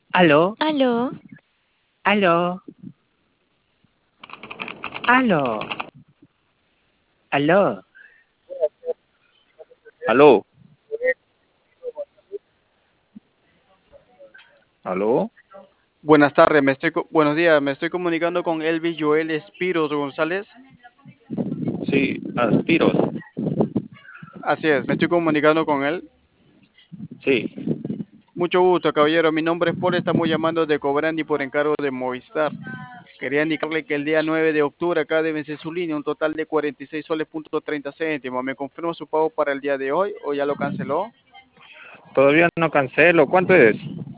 Aló, Aló, aló, aló, aló. Aló, aló. Buenos días, me estoy comunicando con Elvis Joel Espiros González. Sí, Aspiros. Así es, me estoy comunicando con él. Sí, Mucho gusto, caballero. Mi nombre es Paul, estamos llamando de Cobrandi por encargo de Movistar. Quería indicarle que el día 9 de octubre acá debe vencer su línea, un total de 46 soles punto 30 céntimos. ¿Me confirma su pago para el día de hoy o ya lo canceló? todavía no cancelo. ¿Cuánto es?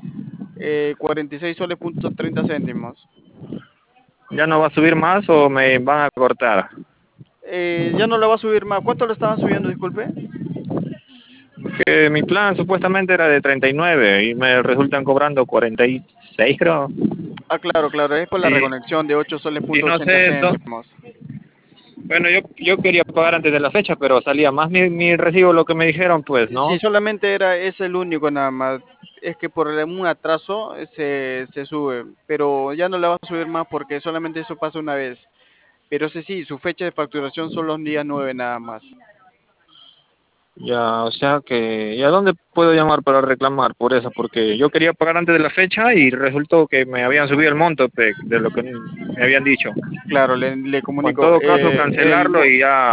46 soles punto 30 céntimos. ¿Ya no va a subir más o me van a cortar? Ya no le va a subir más. ¿Cuánto le estaban subiendo, disculpe? Que mi plan supuestamente era de 39 y me resultan cobrando 46, creo. Ah, claro, claro, es por la Y, reconexión de 8 soles y punto no 80 sé, céntimos. bueno, yo quería pagar antes de la fecha, pero salía más mi recibo lo que me dijeron, pues, Sí, ¿no? solamente es el único nada más. Es que por un atraso se sube, pero ya no le va a subir más porque solamente eso pasa una vez. Pero ese sí, su fecha de facturación son los días 9 nada más. Ya, o sea que, ¿y a dónde puedo llamar para reclamar por eso? Porque yo quería pagar antes de la fecha y resultó que me habían subido el monto de lo que me habían dicho. Claro, le O en comunico. todo caso, cancelarlo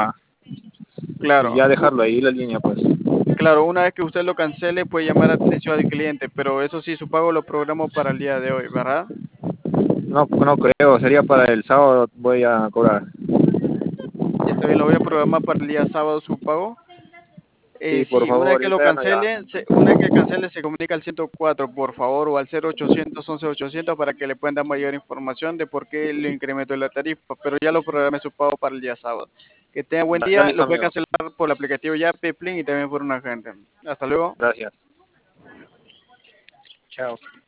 y Claro, ya dejarlo ahí la línea, pues. claro, una vez que usted lo cancele puede llamar a atención al cliente, pero eso sí, su pago lo programo para el día de hoy, ¿verdad? No, no creo, sería para el sábado voy a cobrar. Ya está bien, lo voy a programar para el día sábado su pago. Sí, por Sí, una vez favor, que y lo ya no ya. cancele, una vez que cancele se comunica al 104, por favor, o al 0800 11 800 para que le puedan dar mayor información de por qué le incrementó la tarifa, pero ya lo programé su pago para el día sábado. Que tenga buen Ya día, listo, lo puede amigo. cancelar por el aplicativo ya, Peplin y también por un agente. Hasta luego. Gracias. Chao.